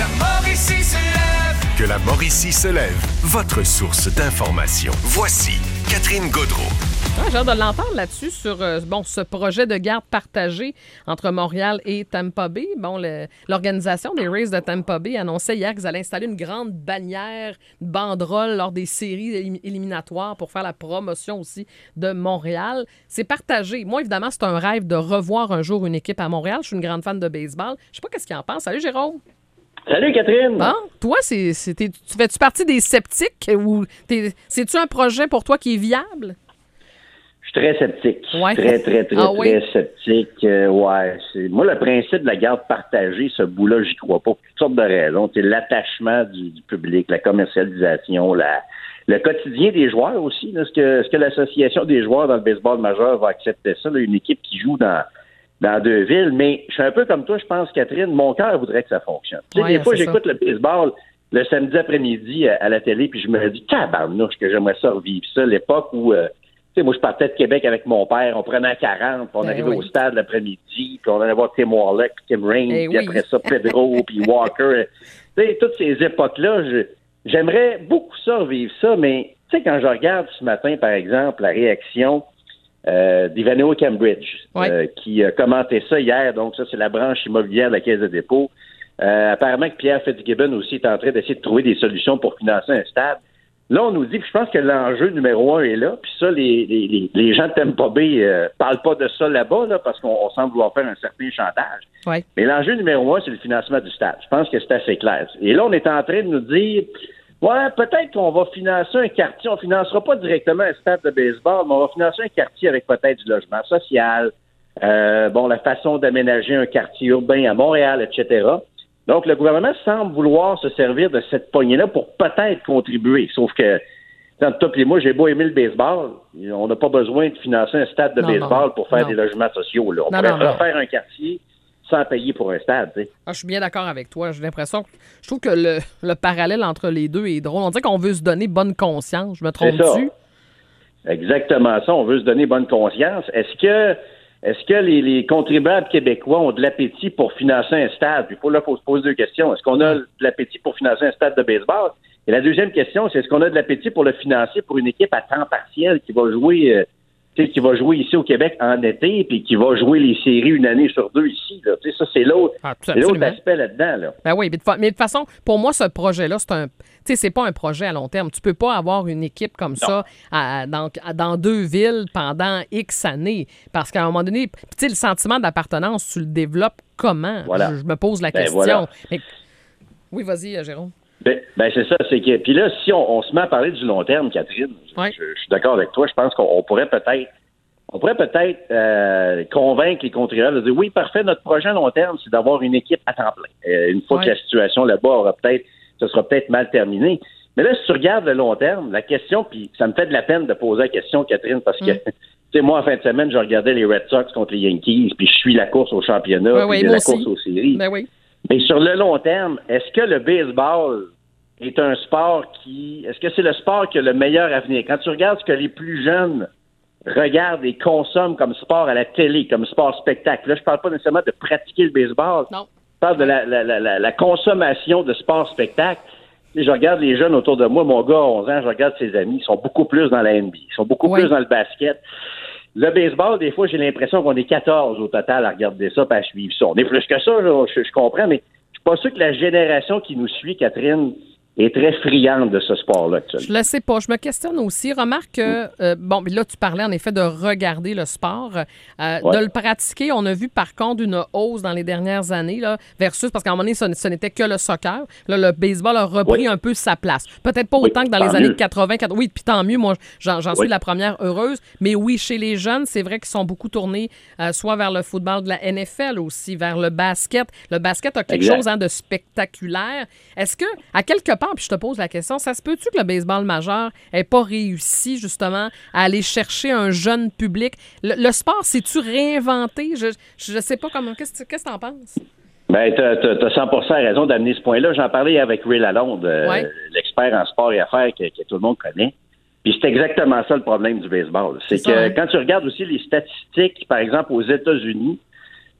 la Mauricie se lève. Que la Mauricie se lève, votre source d'information. Voici Catherine Gaudreault. J'ai hâte de l'entendre là-dessus sur ce projet de garde partagée entre Montréal et Tampa Bay. L'organisation des Rays de Tampa Bay annonçait hier qu'ils allaient installer une grande bannière, une banderole lors des séries éliminatoires pour faire la promotion aussi de Montréal. C'est partagé. Moi, évidemment, c'est un rêve de revoir un jour une équipe à Montréal. Je suis une grande fan de baseball. Je sais pas qu'est-ce qu'il en pense. Salut, Jérôme. Salut Catherine! Bon, toi, tu fais-tu partie des sceptiques ou c'est-tu un projet pour toi qui est viable? Je suis très sceptique. Ouais. Très oui? sceptique. Moi, le principe de la garde partagée, ce bout-là, j'y crois pas pour toutes sortes de raisons. C'est l'attachement du public, la commercialisation, le quotidien des joueurs aussi. Là. Est-ce que l'association des joueurs dans le baseball majeur va accepter ça? Là, une équipe qui joue dans deux villes, mais je suis un peu comme toi, je pense, Catherine, mon cœur voudrait que ça fonctionne. Des fois, j'écoute le baseball le samedi après-midi à la télé, puis je me dis, tabarnouche, que j'aimerais ça revivre ça, l'époque où, moi, je partais de Québec avec mon père, on prenait à 40, puis on arrivait au stade l'après-midi, puis on allait voir Tim Warlock, puis Tim Raines, puis après ça, Pedro, puis Walker. Toutes ces époques-là, j'aimerais beaucoup ça, revivre ça, mais quand je regarde ce matin, par exemple, la réaction d'Ivanhoe Cambridge, qui a commenté ça hier. Donc, ça, c'est la branche immobilière de la Caisse de dépôt. Apparemment que Pierre Fitzgibbon aussi est en train d'essayer de trouver des solutions pour financer un stade. Là, on nous dit, puis je pense que l'enjeu numéro 1 est là, puis ça, les gens de Tampa Bay parlent pas de ça là-bas, là, parce qu'on semble vouloir faire un certain chantage. Ouais. Mais l'enjeu numéro 1, c'est le financement du stade. Je pense que c'est assez clair. Et là, on est en train de nous dire... Ouais, peut-être qu'on va financer un quartier. On ne financera pas directement un stade de baseball, mais on va financer un quartier avec peut-être du logement social, la façon d'aménager un quartier urbain à Montréal, etc. Donc, le gouvernement semble vouloir se servir de cette poignée-là pour peut-être contribuer. Sauf que, entre toi et moi, j'ai beau aimer le baseball, on n'a pas besoin de financer un stade de baseball pour faire des logements sociaux. Là. On pourrait refaire un quartier sans payer pour un stade. Je suis bien d'accord avec toi. J'ai l'impression que je trouve que le parallèle entre les deux est drôle. On dirait qu'on veut se donner bonne conscience. Je me trompe-tu? Exactement ça. On veut se donner bonne conscience. Est-ce que les contribuables québécois ont de l'appétit pour financer un stade? Puis là, il faut se poser deux questions. Est-ce qu'on a de l'appétit pour financer un stade de baseball? Et la deuxième question, c'est est-ce qu'on a de l'appétit pour le financer pour une équipe à temps partiel qui va jouer ici au Québec en été, puis qui va jouer les séries une année sur deux ici. Là. Ça, c'est l'autre aspect là-dedans. Là. Ben oui, mais de toute façon, pour moi, ce projet-là, c'est pas un projet à long terme. Tu peux pas avoir une équipe comme ça dans deux villes pendant X années. Parce qu'à un moment donné, le sentiment d'appartenance, tu le développes comment? Voilà. Je me pose la question. Voilà. Mais... Oui, vas-y, Jérôme. Ben c'est ça, c'est que puis là, si on se met à parler du long terme, Catherine, je suis d'accord avec toi, je pense qu'on pourrait peut-être convaincre les contribuables de dire oui, parfait, notre projet à long terme, c'est d'avoir une équipe à temps plein. Une fois que la situation là-bas ce sera peut-être mal terminé. Mais là, si tu regardes le long terme, la question, puis ça me fait de la peine de poser la question, Catherine, parce que moi, en fin de semaine, je regardais les Red Sox contre les Yankees, puis je suis la course au championnat, puis la course aux séries. Ben oui. Mais sur le long terme, est-ce que le baseball est un sport est-ce que c'est le sport qui a le meilleur avenir? Quand tu regardes ce que les plus jeunes regardent et consomment comme sport à la télé, comme sport spectacle, là, je parle pas nécessairement de pratiquer le baseball. Non. Je parle de la consommation de sport spectacle. Je regarde les jeunes autour de moi, mon gars a 11 ans, je regarde ses amis, ils sont beaucoup plus dans la NBA, ils sont beaucoup plus dans le basket. Le baseball, des fois, j'ai l'impression qu'on est 14 au total à regarder ça et à suivre ça. On est plus que ça, là, je comprends, mais je suis pas sûr que la génération qui nous suit, Catherine, est très friande de ce sport-là. Je le sais pas. Je me questionne aussi. Remarque que, là, tu parlais en effet de regarder le sport. De le pratiquer, on a vu par contre une hausse dans les dernières années, là, versus, parce qu'à un moment donné, ce n'était que le soccer. Là, le baseball a repris un peu sa place. Peut-être pas autant que dans les années 80. Oui, puis tant mieux. Moi, j'en suis la première heureuse. Mais oui, chez les jeunes, c'est vrai qu'ils sont beaucoup tournés soit vers le football de la NFL aussi, vers le basket. Le basket a quelque chose de spectaculaire. Est-ce que, à quelque part, puis je te pose la question, ça se peut-tu que le baseball majeur n'ait pas réussi justement à aller chercher un jeune public? Le sport, s'est-tu réinventé? Je sais pas comment. Qu'est-ce que tu en penses? Ben, t'as 100% raison d'amener ce point-là. J'en parlais avec Ray Lalonde, l'expert en sport et affaires que tout le monde connaît. Puis c'est exactement ça le problème du baseball. C'est que quand tu regardes aussi les statistiques, par exemple aux États-Unis,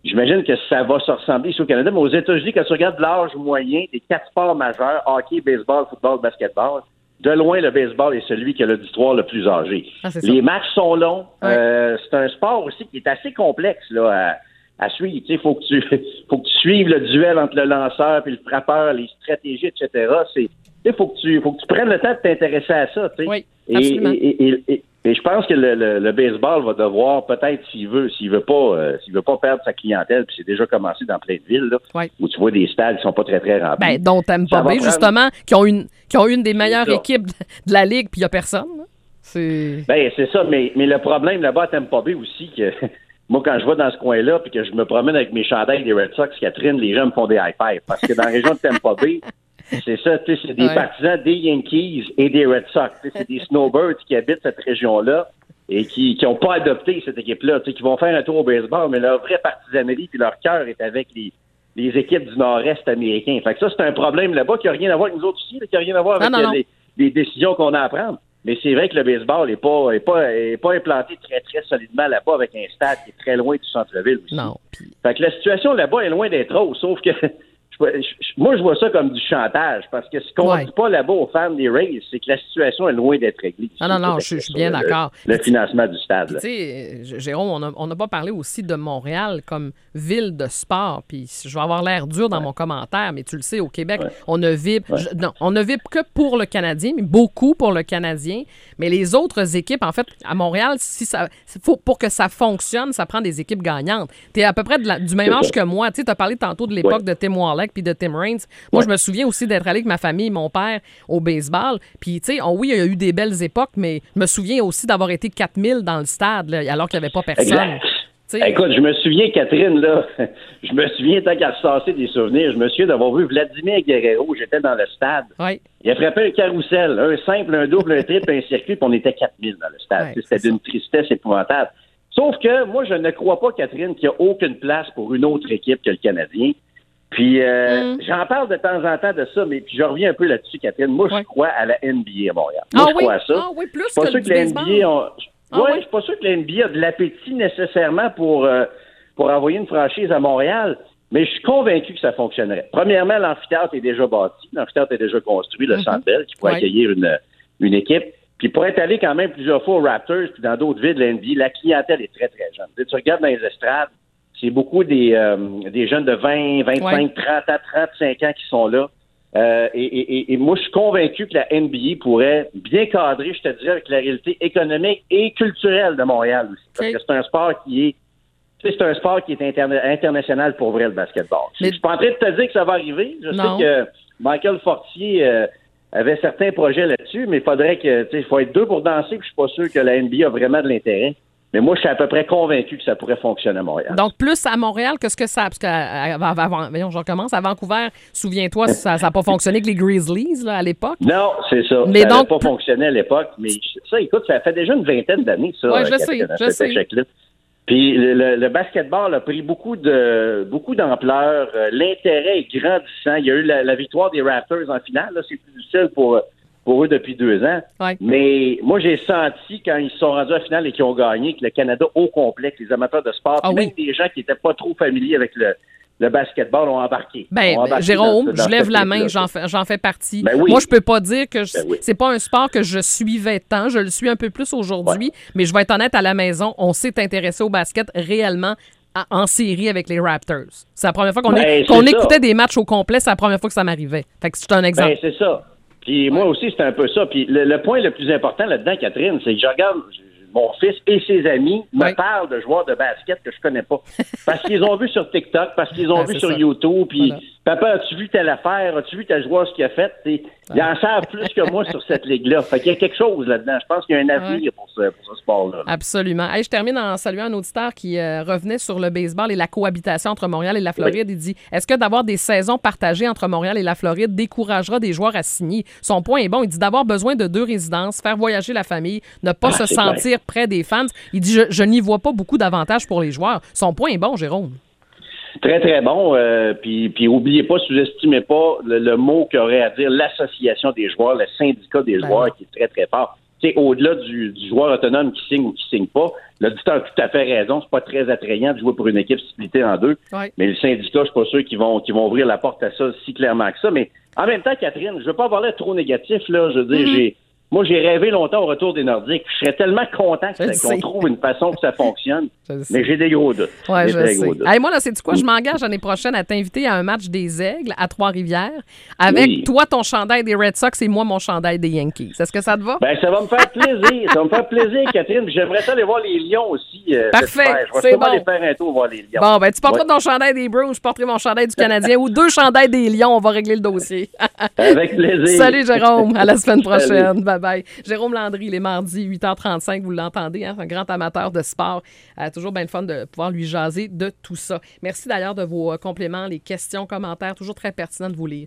j'imagine que ça va se ressembler ici au Canada, mais aux États-Unis, quand tu regardes l'âge moyen des 4 sports majeurs, hockey, baseball, football, basketball, de loin, le baseball est celui qui a l'auditoire le plus âgé. Les matchs sont longs. Ouais. C'est un sport aussi qui est assez complexe là, à suivre. Il faut que tu suives le duel entre le lanceur et le frappeur, les stratégies, etc. Faut que tu prennes le temps de t'intéresser à ça. T'sais. Oui, absolument. Et je pense que le baseball va devoir, peut-être, s'il veut pas perdre sa clientèle, puis c'est déjà commencé dans plein de villes, là, où tu vois des stades qui sont pas très, très remplis. Dont Tampa Bay, justement, qui ont une des meilleures équipes de la Ligue, puis il n'y a personne. Là. C'est ça, mais le problème là-bas à Tampa Bay aussi, que moi, quand je vais dans ce coin-là, puis que je me promène avec mes chandails des Red Sox, Catherine, les gens me font des high-fives. Parce que dans la région de Tampa Bay, c'est ça, tu sais, c'est des partisans des Yankees et des Red Sox. C'est des snowbirds qui habitent cette région-là et qui n'ont pas adopté cette équipe-là, tu sais, qui vont faire un tour au baseball, mais leur vraie partisanerie puis leur cœur est avec les équipes du nord-est américain. Fait que ça, c'est un problème là-bas qui n'a rien à voir avec nous autres aussi, qui n'a rien à voir avec les décisions qu'on a à prendre. Mais c'est vrai que le baseball n'est pas implanté très, très solidement là-bas avec un stade qui est très loin du centre-ville aussi. Non. Fait que la situation là-bas est loin d'être rose, sauf que moi, je vois ça comme du chantage, parce que ce qu'on ne dit pas là-bas aux fans des Rays, c'est que la situation est loin d'être réglée. Non, je suis bien d'accord. Le financement du stade. Tu sais, Jérôme, on n'a pas parlé aussi de Montréal comme ville de sport, puis je vais avoir l'air dur dans mon commentaire, mais tu le sais, au Québec, on ne vibre que pour le Canadien, mais beaucoup pour le Canadien, mais les autres équipes, en fait, à Montréal, pour que ça fonctionne, ça prend des équipes gagnantes. Tu es à peu près du même âge que moi. Tu sais, as parlé tantôt de l'époque de Tim Warlock puis de Tim Raines. Moi, je me souviens aussi d'être allé avec ma famille, mon père, au baseball. Puis, tu sais, oui, il y a eu des belles époques, mais je me souviens aussi d'avoir été 4000 dans le stade, là, alors qu'il n'y avait pas personne. Écoute, je me souviens, Catherine, là, tant qu'à se tasser des souvenirs, je me souviens d'avoir vu Vladimir Guerrero. J'étais dans le stade. Oui. Il a frappé un carrousel, un simple, un double, un triple, un circuit, puis on était 4000 dans le stade. C'était d'une tristesse épouvantable. Sauf que moi, je ne crois pas, Catherine, qu'il n'y a aucune place pour une autre équipe que le Canadien. Puis, j'en parle de temps en temps de ça, mais puis je reviens un peu là-dessus, Catherine. Moi, je crois à la NBA à Montréal. Moi, je crois à ça. Ah oui, plus je suis pas sûr que la NBA je suis pas sûr que la NBA a de l'appétit nécessairement pour envoyer une franchise à Montréal, mais je suis convaincu que ça fonctionnerait. Premièrement, l'amphithéâtre est déjà bâti, l'amphithéâtre est déjà construit, le Centre Bell, qui pourrait accueillir une équipe. Puis pour être allé quand même plusieurs fois aux Raptors, puis dans d'autres villes de la NBA, la clientèle est très, très jeune. Tu regardes dans les estrades, c'est beaucoup des jeunes de 20, 25, 30 ans, 35 ans qui sont là. Et moi, je suis convaincu que la NBA pourrait bien cadrer, je te dirais, avec la réalité économique et culturelle de Montréal aussi. Parce que c'est un sport qui est international pour vrai, le basketball. Je suis pas en train de te dire que ça va arriver. Je sais que Michael Fortier avait certains projets là-dessus, mais il faudrait il faut être deux pour danser, puis je suis pas sûr que la NBA a vraiment de l'intérêt. Mais moi, je suis à peu près convaincu que ça pourrait fonctionner à Montréal. Donc, plus à Montréal que ce que ça... Parce voyons, je recommence. À Vancouver, souviens-toi, ça n'a pas fonctionné avec les Grizzlies là, à l'époque. Non, c'est ça. Mais ça n'avait pas fonctionné à l'époque. Mais ça, écoute, ça fait déjà une vingtaine d'années, ça. Oui, je sais. Puis le basketball a pris beaucoup d'ampleur. L'intérêt est grandissant. Il y a eu la victoire des Raptors en finale. Là, c'est plus difficile pour eux depuis 2 ans. Ouais. Mais moi, j'ai senti, quand ils se sont rendus à la finale et qu'ils ont gagné, que le Canada au complet, que les amateurs de sport, même des gens qui n'étaient pas trop familiers avec le basketball ont embarqué. Jérôme, je lève la main, j'en fais partie. Moi, je peux pas dire que c'est pas un sport que je suivais tant. Je le suis un peu plus aujourd'hui, mais je vais être honnête, à la maison, on s'est intéressé au basket réellement en série avec les Raptors. C'est la première fois qu'on écoutait des matchs au complet, c'est la première fois que ça m'arrivait. Fait que c'est un exemple. C'est ça. Puis moi aussi, c'était un peu ça. Puis le point le plus important là-dedans, Catherine, c'est que je regarde mon fils et ses amis me parlent de joueurs de basket que je connais pas. Parce qu'ils ont vu sur TikTok, parce qu'ils ont vu sur YouTube, puis papa, as-tu vu telle affaire, as-tu vu tel joueur ce qu'il a fait? Ils en savent plus que moi sur cette ligue-là. Fait qu'il y a quelque chose là-dedans. Je pense qu'il y a un avenir pour ce sport-là. Absolument. Hey, je termine en saluant un auditeur qui revenait sur le baseball et la cohabitation entre Montréal et la Floride. Il dit, est-ce que d'avoir des saisons partagées entre Montréal et la Floride découragera des joueurs à signer? Son point est bon. Il dit d'avoir besoin de 2 résidences, faire voyager la famille, ne pas se sentir près des fans. Il dit, je n'y vois pas beaucoup d'avantages pour les joueurs. Son point est bon, Jérôme. Très, très bon. Puis oubliez pas, sous-estimez pas le mot qu'aurait à dire l'association des joueurs, le syndicat des joueurs qui est très, très fort. au-delà du joueur autonome qui signe ou qui signe pas, l'auditeur a tout à fait raison. C'est pas très attrayant de jouer pour une équipe splittée en deux. Ouais. Mais le syndicat, je suis pas sûr qu'ils vont ouvrir la porte à ça si clairement que ça. Mais en même temps, Catherine, je veux pas avoir l'air trop négatif, là. Je veux dire, Moi, j'ai rêvé longtemps au retour des Nordiques. Je serais tellement content qu'on trouve une façon que ça fonctionne. Mais j'ai des gros doutes. Ouais, je sais. Hey, moi, là, c'est quoi? Je m'engage l'année prochaine à t'inviter à un match des Aigles à Trois-Rivières avec toi, ton chandail des Red Sox et moi, mon chandail des Yankees. Est-ce que ça te va? Ben, ça va me faire plaisir. Ça va me faire plaisir, Catherine. J'aimerais ça aller voir les Lions aussi. Parfait. Je vais sûrement aller faire un tour voir les Lions. Bon, ben, tu porteras ton chandail des Bruins, je porterai mon chandail du Canadien ou 2 chandails des Lions. On va régler le dossier. Avec plaisir. Salut, Jérôme. À la semaine prochaine. Bye-bye. Jérôme Landry, les mardis, 8h35, vous l'entendez, hein, un grand amateur de sport. Toujours bien le fun de pouvoir lui jaser de tout ça. Merci d'ailleurs de vos compléments, les questions, commentaires, toujours très pertinents de vous lire.